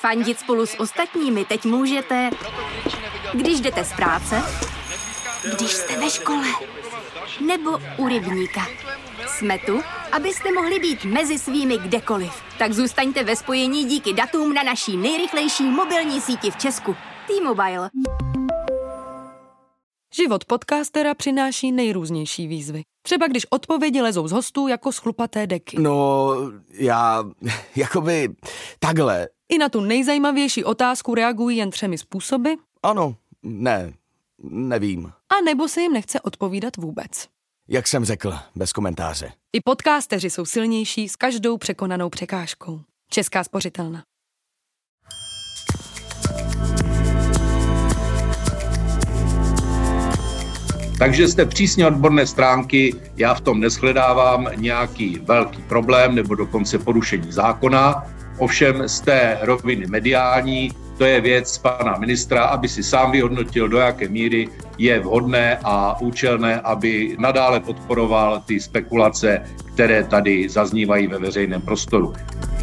Fandit spolu s ostatními teď můžete, když jdete z práce, když jste ve škole, nebo u rybníka. Jsme tu, abyste mohli být mezi svými kdekoliv. Tak zůstaňte ve spojení díky datům na naší nejrychlejší mobilní síti v Česku. T-Mobile. Život podcastera přináší nejrůznější výzvy. Třeba když odpovědi lezou z hostů jako z chlupaté deky. No, takhle. I na tu nejzajímavější otázku reagují jen 3 způsoby. Ano, nevím. A nebo se jim nechce odpovídat vůbec. Jak jsem řekl, bez komentáře. I podcasteři jsou silnější s každou překonanou překážkou. Česká spořitelna. Takže z té přísně odborné stránky já v tom neshledávám nějaký velký problém nebo dokonce porušení zákona. Ovšem z té roviny mediální, to je věc pana ministra, aby si sám vyhodnotil, do jaké míry je vhodné a účelné, aby nadále podporoval ty spekulace, které tady zaznívají ve veřejném prostoru.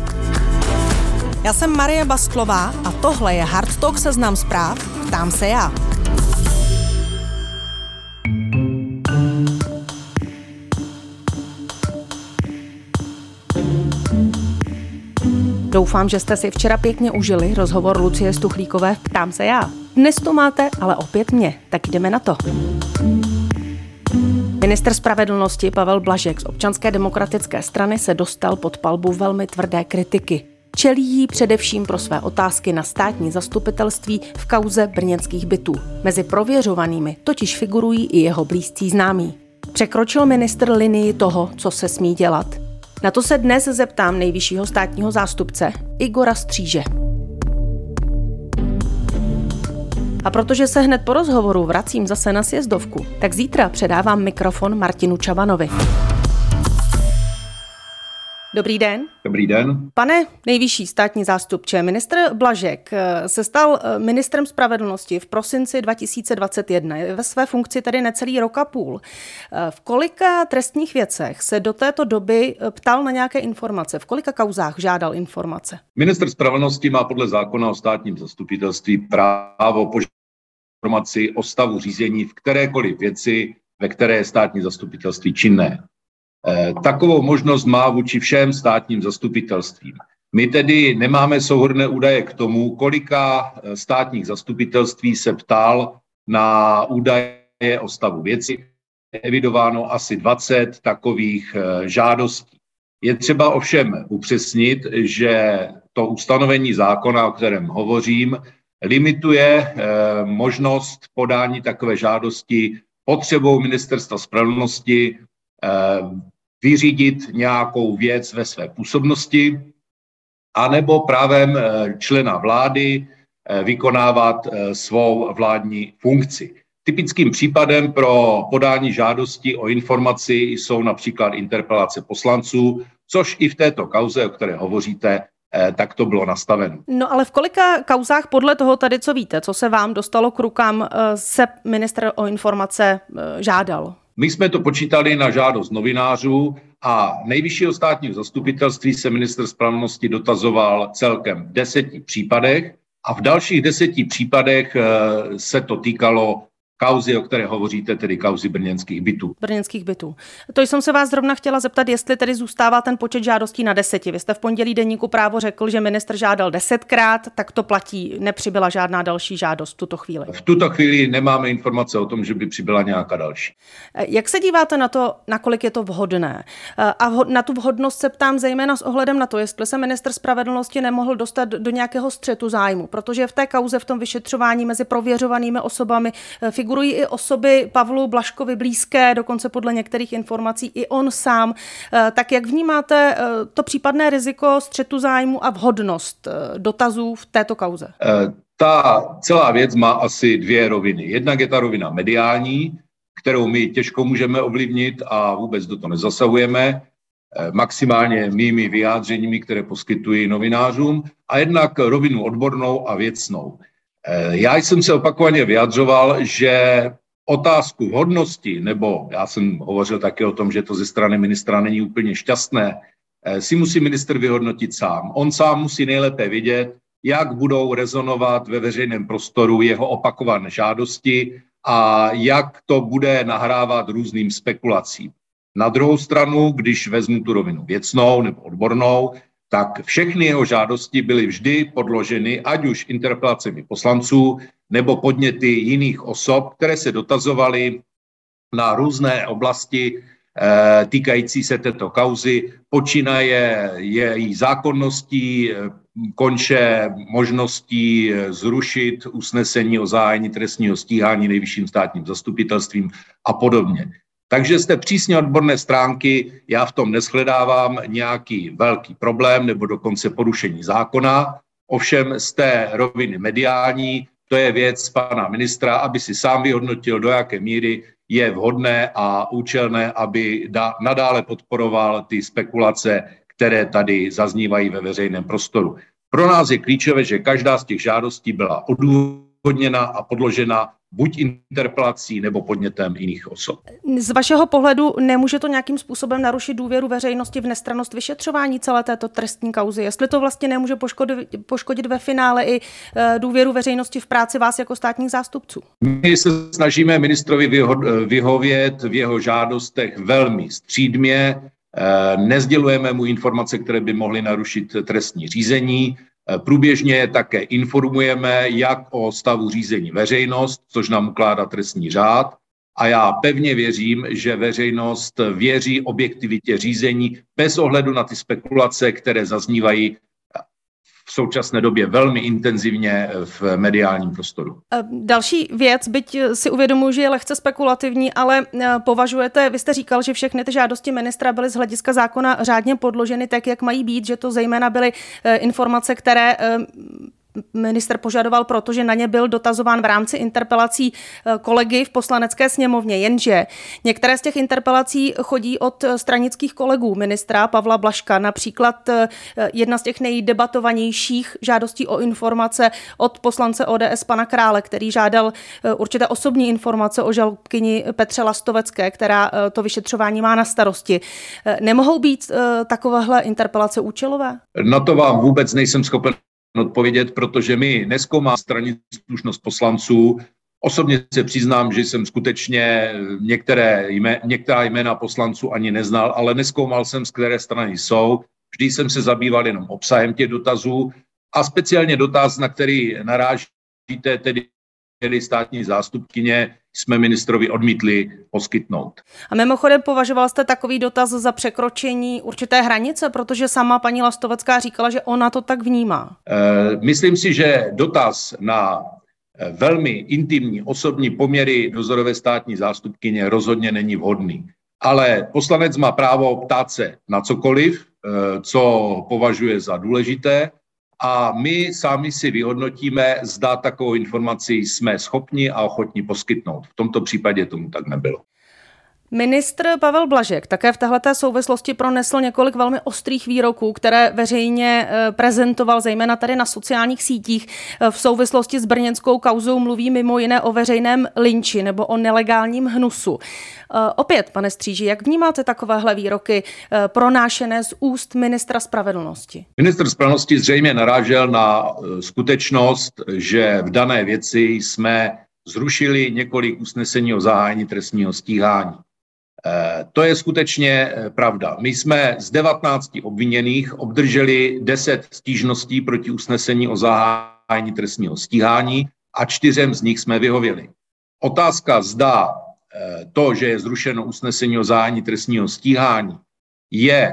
Já jsem Marie Bastlová a tohle je Hard Talk Seznam zpráv. Ptám se já. Doufám, že jste si včera pěkně užili rozhovor Lucie Stuchlíkové v Ptám se já. Dnes to máte ale opět mě, tak jdeme na to. Ministr spravedlnosti Pavel Blažek z Občanské demokratické strany se dostal pod palbu velmi tvrdé kritiky. Čelí jí především pro své otázky na státní zastupitelství v kauze brněnských bytů. Mezi prověřovanými totiž figurují i jeho blízcí známí. Překročil ministr linii toho, co se smí dělat? Na to se dnes zeptám nejvyššího státního zástupce Igora Stříže. A protože se hned po rozhovoru vracím zase na sjezdovku, tak zítra předávám mikrofon Martinu Čavanovi. Dobrý den. Dobrý den. Pane nejvyšší státní zástupče, ministr Blažek se stal ministrem spravedlnosti v prosinci 2021. Je ve své funkci tedy necelý rok a půl. V kolika trestních věcech se do této doby ptal na nějaké informace? V kolika kauzách žádal informace? Ministr spravedlnosti má podle zákona o státním zastupitelství právo požádat informaci o stavu řízení v kterékoliv věci, ve které je státní zastupitelství činné. Takovou možnost má vůči všem státním zastupitelstvím. My tedy nemáme souhrnné údaje k tomu, kolika státních zastupitelství se ptal na údaje o stavu věci. Je evidováno asi 20 takových žádostí. Je třeba ovšem upřesnit, že to ustanovení zákona, o kterém hovořím, limituje možnost podání takové žádosti potřebou Ministerstva spravedlnosti vyřídit nějakou věc ve své působnosti, anebo právem člena vlády vykonávat svou vládní funkci. Typickým případem pro podání žádosti o informaci jsou například interpelace poslanců, což i v této kauze, o které hovoříte, tak to bylo nastaveno. No ale v kolika kauzách podle toho tady, co víte, co se vám dostalo k rukám, se ministr o informace žádal? My jsme to počítali na žádost novinářů a nejvyššího státního zastupitelství se ministr spravedlnosti dotazoval celkem v 10 případech a v dalších 10 případech se to týkalo kauzy, o které hovoříte, tedy kauzy brněnských bytů. Brněnských bytů. To jsem se vás zrovna chtěla zeptat, jestli tedy zůstává ten počet žádostí na 10. Vy jste v pondělí deníku Právo řekl, že ministr žádal 10krát, tak to platí, nepřibyla žádná další žádost v tuto chvíli. V tuto chvíli nemáme informace o tom, že by přibyla nějaká další. Jak se díváte na to, nakolik je to vhodné? A na tu vhodnost se ptám zejména s ohledem na to, jestli se ministr spravedlnosti nemohl dostat do nějakého střetu zájmu, protože v té kauze, v tom vyšetřování mezi prověřovanými osobami figurují i osoby Pavlu Blažkovi blízké, dokonce podle některých informací i on sám. Tak jak vnímáte to případné riziko střetu zájmu a vhodnost dotazů v této kauze? Ta celá věc má asi 2 roviny. Jednak je ta rovina mediální, kterou my těžko můžeme ovlivnit a vůbec do toho nezasahujeme, maximálně mými vyjádřeními, které poskytují novinářům, a jednak rovinu odbornou a věcnou. Já jsem se opakovaně vyjadřoval, že otázku vhodnosti, nebo já jsem hovořil také o tom, že to ze strany ministra není úplně šťastné, si musí ministr vyhodnotit sám. On sám musí nejlépe vědět, jak budou rezonovat ve veřejném prostoru jeho opakované žádosti a jak to bude nahrávat různým spekulacím. Na druhou stranu, když vezmu tu rovinu věcnou nebo odbornou, tak všechny jeho žádosti byly vždy podloženy, ať už interpelacemi poslanců nebo podněty jiných osob, které se dotazovaly na různé oblasti týkající se této kauzy, počínaje její zákonností, konče možností zrušit usnesení o zahájení trestního stíhání Nejvyšším státním zastupitelstvím a podobně. Takže z té přísně odborné stránky já v tom neshledávám nějaký velký problém nebo dokonce porušení zákona. Ovšem z té roviny mediální, to je věc pana ministra, aby si sám vyhodnotil, do jaké míry je vhodné a účelné, aby nadále podporoval ty spekulace, které tady zaznívají ve veřejném prostoru. Pro nás je klíčové, že každá z těch žádostí byla odůvodněna a podložena buď interpelací nebo podnětem jiných osob. Z vašeho pohledu nemůže to nějakým způsobem narušit důvěru veřejnosti v nestrannost vyšetřování celé této trestní kauzy? Jestli to vlastně nemůže poškodit ve finále i důvěru veřejnosti v práci vás jako státních zástupců? My se snažíme ministrovi vyhovět v jeho žádostech velmi střídmě, nesdělujeme mu informace, které by mohly narušit trestní řízení. Průběžně také informujeme jak o stavu řízení veřejnost, což nám ukládá trestní řád. A já pevně věřím, že veřejnost věří objektivitě řízení bez ohledu na ty spekulace, které zaznívají v současné době velmi intenzivně v mediálním prostoru. Další věc, byť si uvědomuji, že je lehce spekulativní, ale považujete, vy jste říkal, že všechny ty žádosti ministra byly z hlediska zákona řádně podloženy tak, jak mají být, že to zejména byly informace, které ministr požadoval, protože na ně byl dotazován v rámci interpelací kolegy v Poslanecké sněmovně, jenže některé z těch interpelací chodí od stranických kolegů ministra Pavla Blažka, například jedna z těch nejdebatovanějších žádostí o informace od poslance ODS pana Krále, který žádal určité osobní informace o žalobkyni Petře Lastovecké, která to vyšetřování má na starosti. Nemohou být takovéhle interpelace účelové? Na to vám vůbec nejsem schopen odpovědět, protože my nezkoumáme stranickou slušnost poslanců. Osobně se přiznám, že jsem skutečně některá jména poslanců ani neznal, ale nezkoumal jsem, z které strany jsou. Vždy jsem se zabýval jenom obsahem těch dotazů a speciálně dotaz, na který narážíte, tedy státní zástupkyně, jsme ministrovi odmítli poskytnout. A mimochodem považoval jste takový dotaz za překročení určité hranice, protože sama paní Lastovecká říkala, že ona to tak vnímá. Myslím si, že dotaz na velmi intimní osobní poměry dozorové státní zástupkyně rozhodně není vhodný. Ale poslanec má právo ptát se na cokoliv, co považuje za důležité, a my sami si vyhodnotíme, zda takovou informaci jsme schopni a ochotni poskytnout. V tomto případě tomu tak nebylo. Ministr Pavel Blažek také v téhleté souvislosti pronesl několik velmi ostrých výroků, které veřejně prezentoval, zejména tady na sociálních sítích. V souvislosti s brněnskou kauzou mluví mimo jiné o veřejném lynči nebo o nelegálním hnusu. Opět, pane Stříži, jak vnímáte takovéhle výroky pronášené z úst ministra spravedlnosti? Ministr spravedlnosti zřejmě narážel na skutečnost, že v dané věci jsme zrušili několik usnesení o zahájení trestního stíhání. To je skutečně pravda. My jsme z 19 obviněných obdrželi 10 stížností proti usnesení o zahájení trestního stíhání a 4 z nich jsme vyhověli. Otázka, zda to, že je zrušeno usnesení o zahájení trestního stíhání, je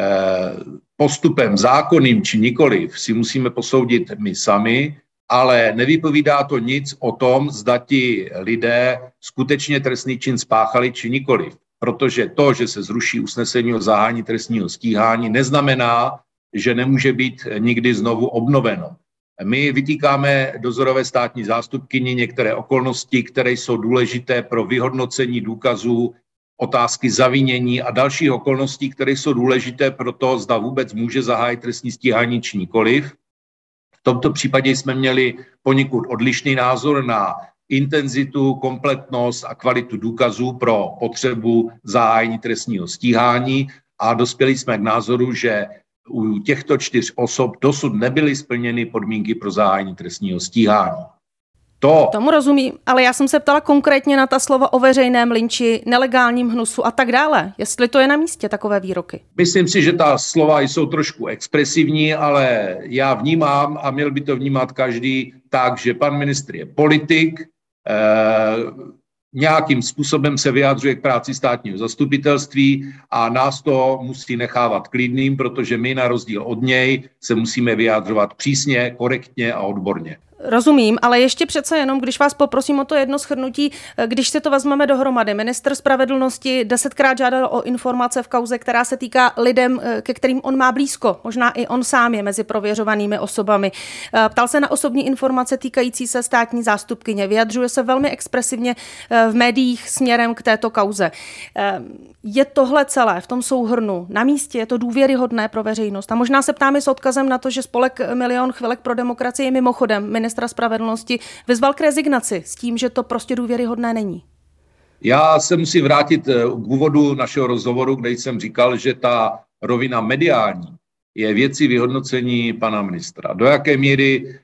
postupem zákonným či nikoliv, si musíme posoudit my sami, ale nevypovídá to nic o tom, zda ti lidé skutečně trestný čin spáchali či nikoliv. Protože to, že se zruší usnesení o zahájení trestního stíhání, neznamená, že nemůže být nikdy znovu obnoveno. My vytýkáme dozorové státní zástupkyni některé okolnosti, které jsou důležité pro vyhodnocení důkazů, otázky zavinění a dalších okolností, které jsou důležité pro to, zda vůbec může zahájit trestní stíhání či nikoliv. V tomto případě jsme měli poněkud odlišný názor na intenzitu, kompletnost a kvalitu důkazů pro potřebu zahájení trestního stíhání a dospěli jsme k názoru, že u těchto 4 osob dosud nebyly splněny podmínky pro zahájení trestního stíhání. Tomu rozumím, ale já jsem se ptala konkrétně na ta slova o veřejném lynči, nelegálním hnusu a tak dále. Jestli to je na místě, takové výroky. Myslím si, že ta slova jsou trošku expresivní, ale já vnímám, a měl by to vnímat každý, tak, že pan ministr je politik, nějakým způsobem se vyjadřuje k práci státního zastupitelství a nás to musí nechávat klidným, protože my na rozdíl od něj se musíme vyjadřovat přísně, korektně a odborně. Rozumím, ale ještě přece jenom, když vás poprosím o to jedno shrnutí, když si to vezmeme dohromady. Ministr spravedlnosti 10krát žádal o informace v kauze, která se týká lidem, ke kterým on má blízko. Možná i on sám je mezi prověřovanými osobami. Ptal se na osobní informace týkající se státní zástupkyně. Vyjadřuje se velmi expresivně v médiích směrem k této kauze. Je tohle celé v tom souhrnu na místě? Je to důvěryhodné pro veřejnost? A možná se ptám i s odkazem na to, že spolek Milion chvilek pro demokracii mimochodem ministra spravedlnosti vyzval k rezignaci s tím, že to prostě důvěryhodné není. Já se musím vrátit k úvodu našeho rozhovoru, kde jsem říkal, že ta rovina mediální je věcí vyhodnocení pana ministra. Do jaké míry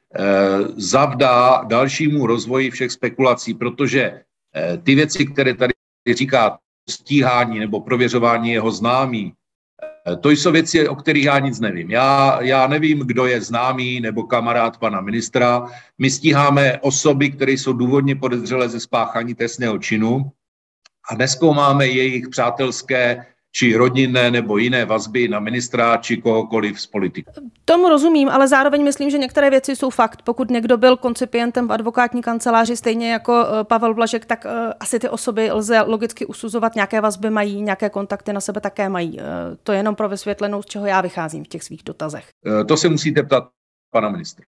zavdá dalšímu rozvoji všech spekulací, protože ty věci, které tady říká stíhání nebo prověřování jeho známí, to jsou věci, o kterých já nic nevím. Já nevím, kdo je známý nebo kamarád pana ministra. My stíháme osoby, které jsou důvodně podezřelé ze spáchání trestného činu a nezkoumáme jejich přátelské či rodinné nebo jiné vazby na ministra či kohokoliv z politiků. Tomu rozumím, ale zároveň myslím, že některé věci jsou fakt. Pokud někdo byl koncipientem v advokátní kanceláři stejně jako Pavel Blažek, tak asi ty osoby lze logicky usuzovat, nějaké vazby mají, nějaké kontakty na sebe také mají. To je jenom pro vysvětlenou, z čeho já vycházím v těch svých dotazech. To se musíte ptat pana ministra.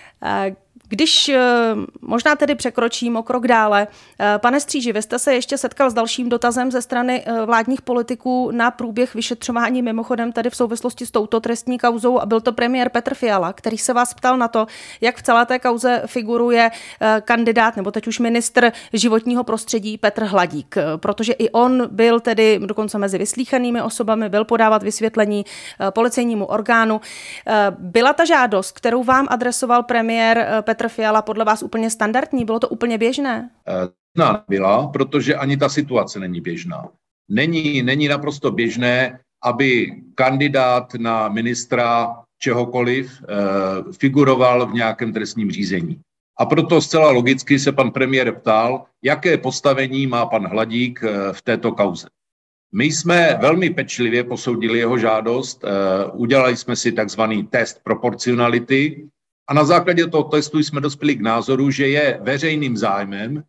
Když možná tedy překročím o krok dále, pane Stříži, vy jste se ještě setkal s dalším dotazem ze strany vládních politiků na průběh vyšetřování, mimochodem tady v souvislosti s touto trestní kauzou, a byl to premiér Petr Fiala, který se vás ptal na to, jak v celé té kauze figuruje kandidát, nebo teď už ministr životního prostředí Petr Hladík, protože i on byl tedy dokonce mezi vyslýchanými osobami, byl podávat vysvětlení policejnímu orgánu. Byla ta žádost, kterou vám adresoval premiér Petr Fiala, podle vás úplně standardní? Bylo to úplně běžné? Byla, protože ani ta situace není běžná. Není naprosto běžné, aby kandidát na ministra čehokoliv figuroval v nějakém trestním řízení. A proto zcela logicky se pan premiér ptal, jaké postavení má pan Hladík v této kauze. My jsme velmi pečlivě posoudili jeho žádost, udělali jsme si takzvaný test proporcionality, a na základě toho testu jsme dospěli k názoru, že je veřejným zájmem,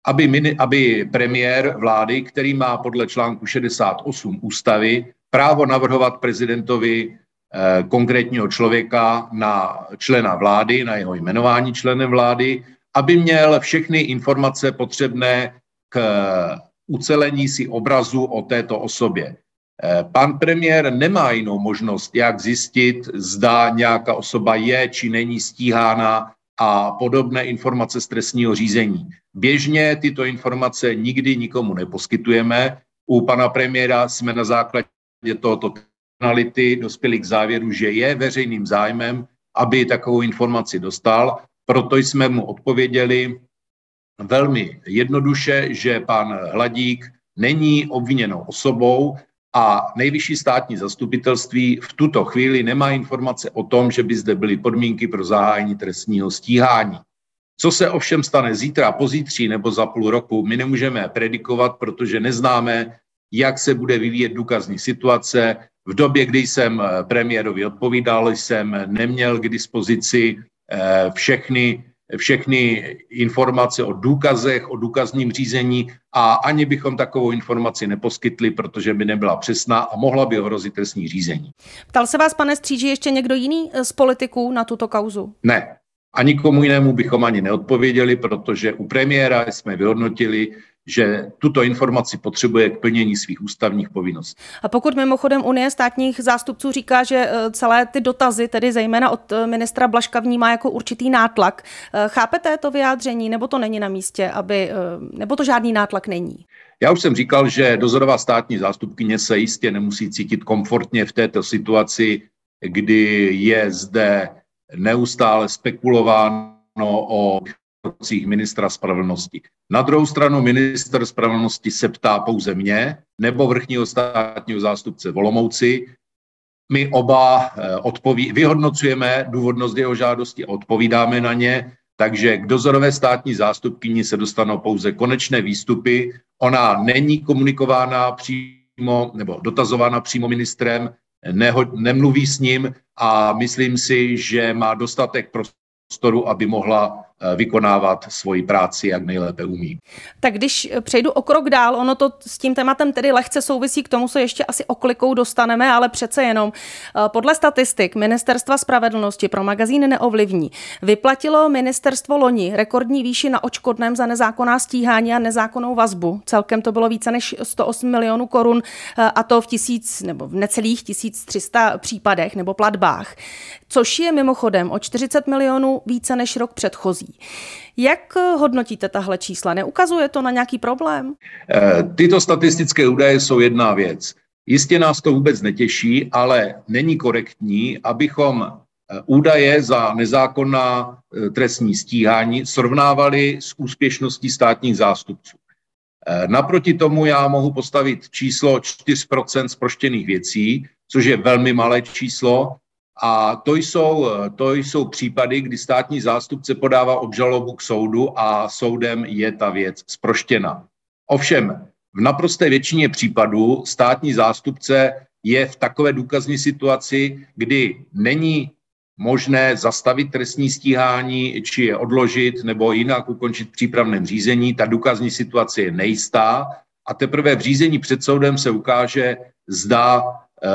aby premiér vlády, který má podle článku 68 ústavy právo navrhovat prezidentovi konkrétního člověka na člena vlády, na jeho jmenování členem vlády, aby měl všechny informace potřebné k ucelení si obrazu o této osobě. Pan premiér nemá jinou možnost, jak zjistit, zda nějaká osoba je či není stíhána a podobné informace z trestního řízení. Běžně tyto informace nikdy nikomu neposkytujeme. U pana premiéra jsme na základě tohoto analyty dospěli k závěru, že je veřejným zájmem, aby takovou informaci dostal. Proto jsme mu odpověděli velmi jednoduše, že pan Hladík není obviněnou osobou, a Nejvyšší státní zastupitelství v tuto chvíli nemá informace o tom, že by zde byly podmínky pro zahájení trestního stíhání. Co se ovšem stane zítra, pozítří nebo za půl roku, my nemůžeme predikovat, protože neznáme, jak se bude vyvíjet důkazní situace. V době, kdy jsem premiérovi odpovídal, jsem neměl k dispozici všechny informace o důkazech, o důkazním řízení a ani bychom takovou informaci neposkytli, protože by nebyla přesná a mohla by ohrozit trestní řízení. Ptal se vás, pane Stříži, ještě někdo jiný z politiků na tuto kauzu? Ne. A nikomu jinému bychom ani neodpověděli, protože u premiéra jsme vyhodnotili, že tuto informaci potřebuje k plnění svých ústavních povinností. A pokud mimochodem Unie státních zástupců říká, že celé ty dotazy, tedy zejména od ministra Blažka, vnímá jako určitý nátlak, chápete to vyjádření, nebo to není na místě, nebo to žádný nátlak není? Já už jsem říkal, že dozorová státní zástupkyně se jistě nemusí cítit komfortně v této situaci. kdy je zde neustále spekulováno o krocích ministra spravedlnosti. Na druhou stranu ministr spravedlnosti se ptá pouze mě nebo vrchního státního zástupce v Olomouci. My oba vyhodnocujeme důvodnost jeho žádosti a odpovídáme na ně, takže k dozorové státní zástupkyni se dostanou pouze konečné výstupy. Ona není komunikována přímo nebo dotazována přímo ministrem, nemluví s ním a myslím si, že má dostatek prostoru, aby mohla vykonávat svoji práci, jak nejlépe umí. Tak když přejdu o krok dál, ono to s tím tématem tedy lehce souvisí, k tomu se ještě asi oklikou dostaneme, ale přece jenom podle statistik Ministerstva spravedlnosti pro magazín Neovlivní vyplatilo ministerstvo loni rekordní výši na odškodném za nezákonná stíhání a nezákonnou vazbu. Celkem to bylo více než 108 milionů korun a to v necelých 1300 případech nebo platbách, což je mimochodem o 40 milionů více než rok předchozí. Jak hodnotíte tahle čísla? Neukazuje to na nějaký problém? Tyto statistické údaje jsou jedna věc. Jistě nás to vůbec netěší, ale není korektní, abychom údaje za nezákonná trestní stíhání srovnávali s úspěšností státních zástupců. Naproti tomu já mohu postavit číslo 4% zproštěných věcí, což je velmi malé číslo. A to jsou případy, kdy státní zástupce podává obžalobu k soudu a soudem je ta věc zproštěna. Ovšem, v naprosté většině případů státní zástupce je v takové důkazní situaci, kdy není možné zastavit trestní stíhání, či je odložit nebo jinak ukončit v přípravném řízení. Ta důkazní situace je nejistá a teprve v řízení před soudem se ukáže, zda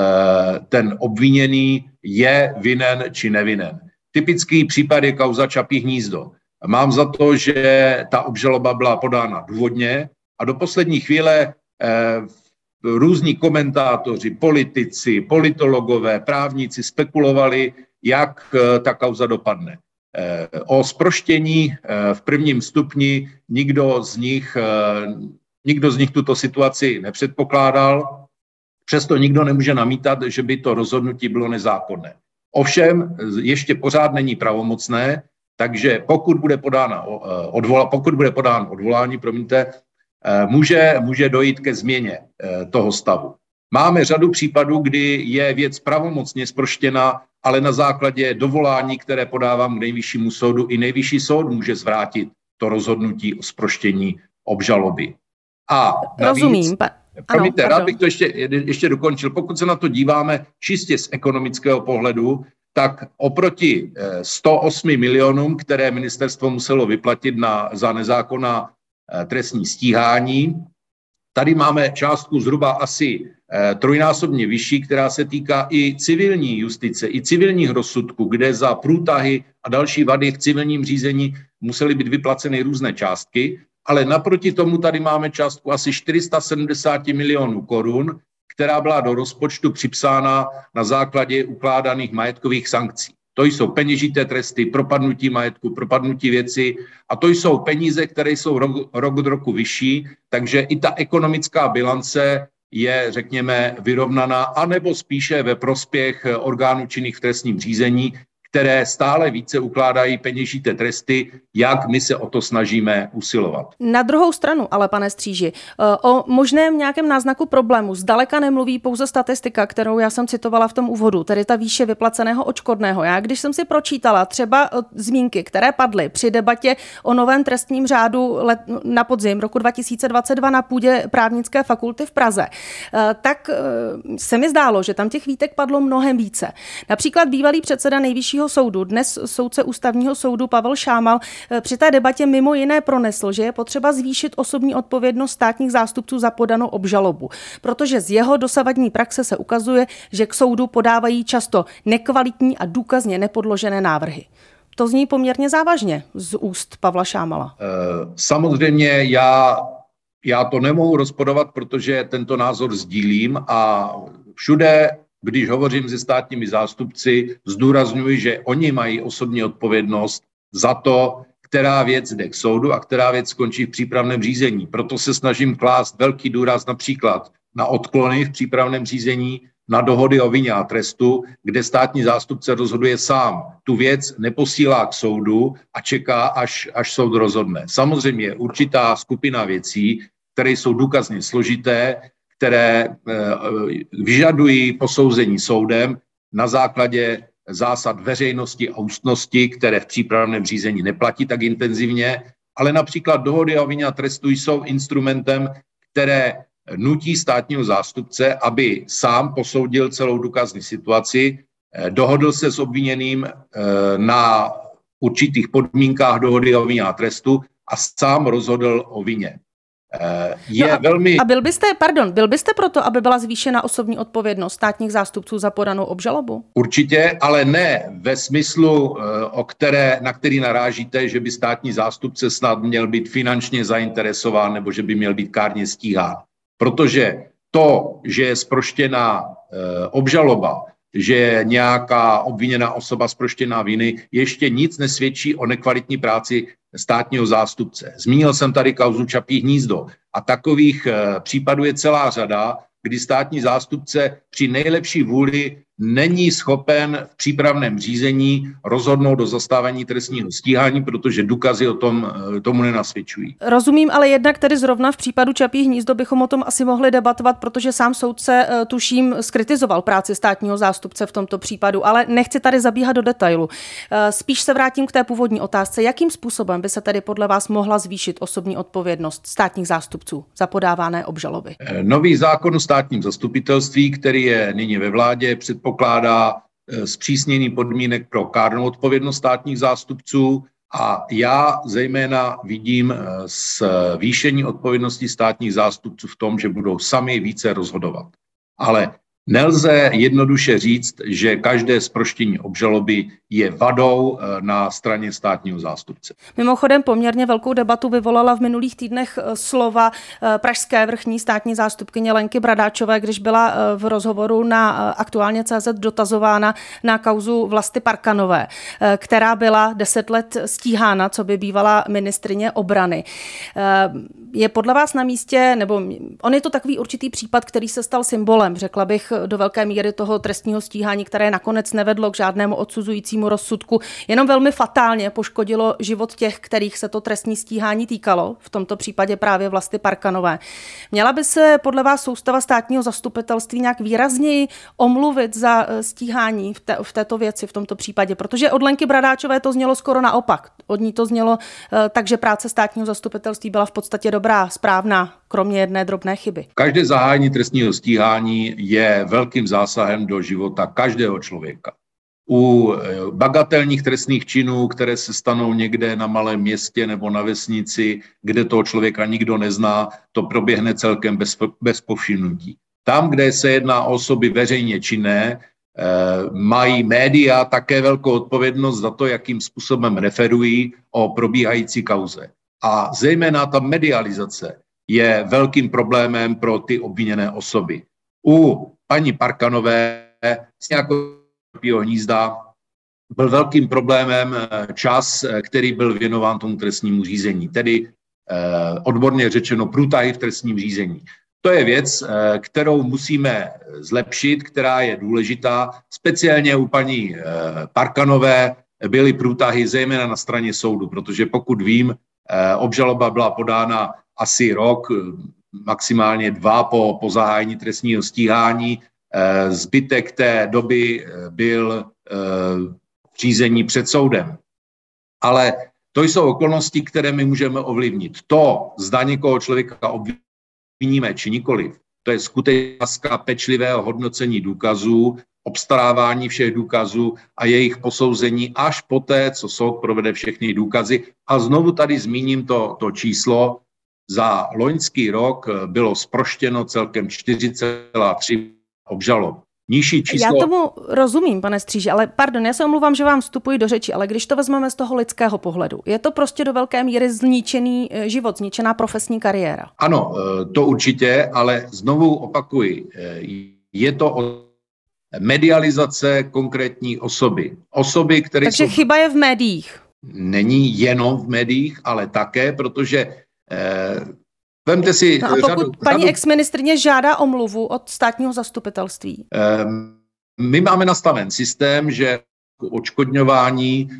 ten obviněný je vinen či nevinen. Typický případ je kauza Čapí hnízdo. Mám za to, že ta obžaloba byla podána důvodně a do poslední chvíle různí komentátoři, politici, politologové, právníci spekulovali, jak ta kauza dopadne. O zproštění v prvním stupni nikdo z nich tuto situaci nepředpokládal. Přesto nikdo nemůže namítat, že by to rozhodnutí bylo nezákonné. Ovšem, ještě pořád není pravomocné, takže pokud bude podáno odvolání, může dojít ke změně toho stavu. Máme řadu případů, kdy je věc pravomocně zproštěna, ale na základě dovolání, které podávám k nejvyššímu soudu, i nejvyšší soud může zvrátit to rozhodnutí o zproštění obžaloby. A navíc, rozumím. Promiňte, rád bych to ještě dokončil. Pokud se na to díváme čistě z ekonomického pohledu, tak oproti 108 milionům, které ministerstvo muselo vyplatit za nezákonná trestní stíhání, tady máme částku zhruba asi trojnásobně vyšší, která se týká i civilní justice, i civilních rozsudků, kde za průtahy a další vady v civilním řízení musely být vyplaceny různé částky. Ale naproti tomu tady máme částku asi 470 milionů korun, která byla do rozpočtu připsána na základě ukládaných majetkových sankcí. To jsou peněžité tresty, propadnutí majetku, propadnutí věci a to jsou peníze, které jsou rok od roku vyšší, takže i ta ekonomická bilance je, řekněme, vyrovnaná, anebo spíše ve prospěch orgánů činných v trestním řízení, které stále více ukládají peněžité tresty, jak my se o to snažíme usilovat. Na druhou stranu, ale pane Stříži, o možném nějakém náznaku problému zdaleka nemluví pouze statistika, kterou já jsem citovala v tom úvodu, tedy ta výše vyplaceného odškodného. Já, když jsem si pročítala třeba zmínky, které padly při debatě o novém trestním řádu na podzim roku 2022 na půdě právnické fakulty v Praze, tak se mi zdálo, že tam těch výtek padlo mnohem více. Například bývalý předseda Nejvyššího soudu, dnes soudce Ústavního soudu Pavel Šámal, při té debatě mimo jiné pronesl, že je potřeba zvýšit osobní odpovědnost státních zástupců za podanou obžalobu, protože z jeho dosavadní praxe se ukazuje, že k soudu podávají často nekvalitní a důkazně nepodložené návrhy. To zní poměrně závažně z úst Pavla Šámala. Samozřejmě já to nemohu rozporovat, protože tento názor sdílím a všude, když hovořím se státními zástupci, zdůrazňuji, že oni mají osobní odpovědnost za to, která věc jde k soudu a která věc skončí v přípravném řízení. Proto se snažím klást velký důraz například na odklony v přípravném řízení, na dohody o vině a trestu, kde státní zástupce rozhoduje sám. Tu věc neposílá k soudu a čeká, až soud rozhodne. Samozřejmě určitá skupina věcí, které jsou důkazně složité, které vyžadují posouzení soudem na základě zásad veřejnosti a ústnosti, které v přípravném řízení neplatí tak intenzivně, ale například dohody o vině a trestu jsou instrumentem, které nutí státního zástupce, aby sám posoudil celou důkazní situaci, dohodl se s obviněným na určitých podmínkách dohody o vině a trestu a sám rozhodl o vině. A byl byste proto, aby byla zvýšena osobní odpovědnost státních zástupců za podanou obžalobu? Určitě, ale ne ve smyslu, na který narážíte, že by státní zástupce snad měl být finančně zainteresován nebo že by měl být kárně stíhán. Protože to, že je zproštěná obžaloba, že je nějaká obviněná osoba zproštěná viny, ještě nic nesvědčí o nekvalitní práci státního zástupce. Zmínil jsem tady kauzu Čapí hnízdo a takových případů je celá řada, kdy státní zástupce při nejlepší vůli není schopen v přípravném řízení rozhodnout o zastavení trestního stíhání, protože důkazy tomu nenasvědčují. Rozumím, ale jednak tedy zrovna v případu Čapí hnízdo bychom o tom asi mohli debatovat, protože sám soudce, tuším, zkritizoval práci státního zástupce v tomto případu, ale nechci tady zabíhat do detailu. Spíš se vrátím k té původní otázce. Jakým způsobem by se tedy podle vás mohla zvýšit osobní odpovědnost státních zástupců za podávané obžaloby? Nový zákon o státním zastupitelství, který je nyní ve vládě, předpokládá zpřísnění podmínek pro kárnou odpovědnost státních zástupců a já zejména vidím zvýšení odpovědnosti státních zástupců v tom, že budou sami více rozhodovat. Ale nelze jednoduše říct, že každé zproštění obžaloby je vadou na straně státního zástupce. Mimochodem poměrně velkou debatu vyvolala v minulých týdnech slova pražské vrchní státní zástupkyně Lenky Bradáčové, když byla v rozhovoru na Aktuálně.cz dotazována na kauzu Vlasty Parkanové, která byla 10 let stíhána, co by bývala ministryně obrany. Je podle vás na místě, nebo on je to takový určitý případ, který se stal symbolem, řekla bych, do velké míry toho trestního stíhání, které nakonec nevedlo k žádnému odsuzujícímu rozsudku, jenom velmi fatálně poškodilo život těch, kterých se to trestní stíhání týkalo, v tomto případě právě Vlasty Parkanové. Měla by se podle vás soustava státního zastupitelství nějak výrazněji omluvit za stíhání v této věci v tomto případě, protože od Lenky Bradáčové to znělo skoro naopak. Od ní to znělo tak, že práce státního zastupitelství byla v podstatě dobrá, správná, kromě jedné drobné chyby. Každé zahájení trestního stíhání je velkým zásahem do života každého člověka. U bagatelních trestných činů, které se stanou někde na malém městě nebo na vesnici, kde toho člověka nikdo nezná, to proběhne celkem bez povšimnutí. Tam, kde se jedná o osoby veřejně činné, mají média také velkou odpovědnost za to, jakým způsobem referují o probíhající kauze. A zejména ta medializace je velkým problémem pro ty obviněné osoby. U paní Parkanové z nějakého Čapího hnízda byl velkým problémem čas, který byl věnován tomu trestnímu řízení, tedy odborně řečeno průtahy v trestním řízení. To je věc, kterou musíme zlepšit, která je důležitá. Speciálně u paní Parkanové byly průtahy zejména na straně soudu, protože pokud vím, obžaloba byla podána asi rok, maximálně 2 po zahájení trestního stíhání. Zbytek té doby byl v řízení před soudem. Ale to jsou okolnosti, které my můžeme ovlivnit. To, zda někoho člověka obviníme či nikoliv, to je skutečně pečlivého hodnocení důkazů, obstarávání všech důkazů a jejich posouzení až poté, co soud provede všechny důkazy. A znovu tady zmíním to číslo. Za loňský rok bylo zproštěno celkem 4,3 obžalob. Nižší číslo... Já tomu rozumím, pane Stříži, ale pardon, já se omluvám, že vám vstupuji do řeči, ale když to vezmeme z toho lidského pohledu, je to prostě do velké míry zničený život, zničená profesní kariéra. Ano, to určitě, ale znovu opakuji, je to o medializace konkrétní osoby. Takže chyba je v médiích. Není jenom v médiích, ale také, protože Vemte si a pokud paní exministryně žádá omluvu od státního zastupitelství? My máme nastaven systém, že odškodňování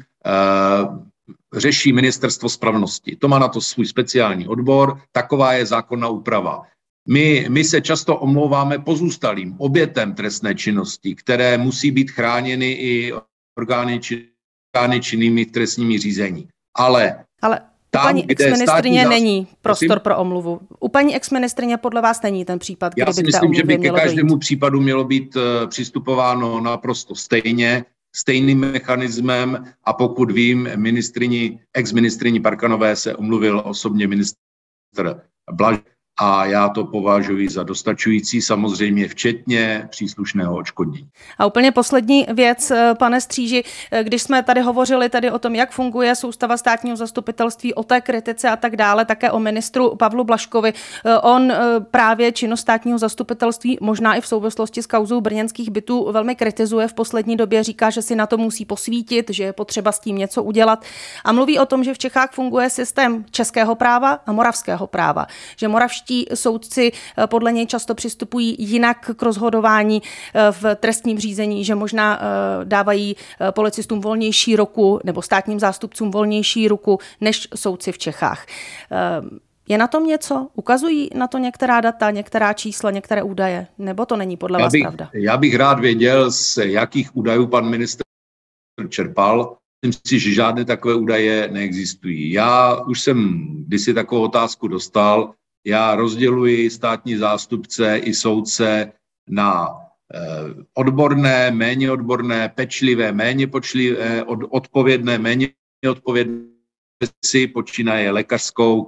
řeší Ministerstvo spravedlnosti. To má na to svůj speciální odbor, taková je zákonná úprava. My se často omlouváme pozůstalým obětem trestné činnosti, které musí být chráněny i orgány činnými v trestním řízení. Ale u paní exministryně není prostor pro omluvu. U paní exministryně podle vás není ten případ, kdyby té omluvě mělo dojít? Já si myslím, že by ke každému případu mělo být přistupováno naprosto stejným mechanismem, a pokud vím, ex-ministryni Parkanové se omluvil osobně ministr Blažek a já to považuji za dostačující, samozřejmě včetně příslušného odškodnění. A úplně poslední věc, pane Stříži, když jsme tady hovořili o tom, jak funguje soustava státního zastupitelství, o té kritice a tak dále, také o ministru Pavlu Blažkovi. On právě činnost státního zastupitelství, možná i v souvislosti s kauzou brněnských bytů, velmi kritizuje v poslední době, říká, že si na to musí posvítit, že je potřeba s tím něco udělat a mluví o tom, že v Čechách funguje systém českého práva a moravského práva, že moravští soudci podle něj často přistupují jinak k rozhodování v trestním řízení, že možná dávají policistům volnější ruku nebo státním zástupcům volnější ruku než soudci v Čechách. Je na tom něco? Ukazují na to některá data, některá čísla, některé údaje? Nebo to není podle vás pravda? Já bych rád věděl, z jakých údajů pan ministr čerpal. Myslím si, že žádné takové údaje neexistují. Já už jsem kdysi takovou otázku dostal. Já rozděluji státní zástupce i soudce na odborné, méně odborné, pečlivé, méně pečlivé, odpovědné, méně odpovědné, počínaje lékařskou,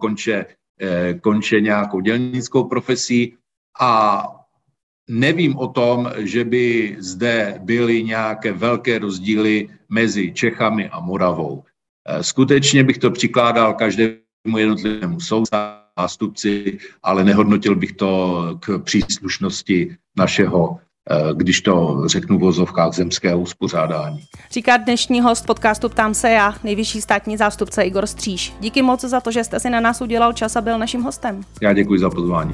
konče nějakou dělnickou profesí a nevím o tom, že by zde byly nějaké velké rozdíly mezi Čechami a Moravou. Skutečně bych to přikládal každému jednotlivému soudci, zástupci, ale nehodnotil bych to k příslušnosti našeho, když to řeknu v vozovkách, zemského uspořádání. Říká dnešní host podcastu Ptám se já, nejvyšší státní zástupce Igor Stříž. Díky moc za to, že jste si na nás udělal čas a byl naším hostem. Já děkuji za pozvání.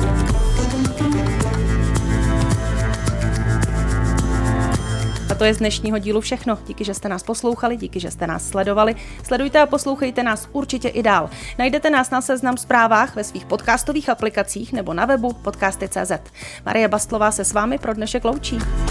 A to je z dnešního dílu všechno. Díky, že jste nás poslouchali, díky, že jste nás sledovali. Sledujte a poslouchejte nás určitě i dál. Najdete nás na Seznam Zprávách, ve svých podcastových aplikacích nebo na webu podcasty.cz. Marie Bastlová se s vámi pro dnešek loučí.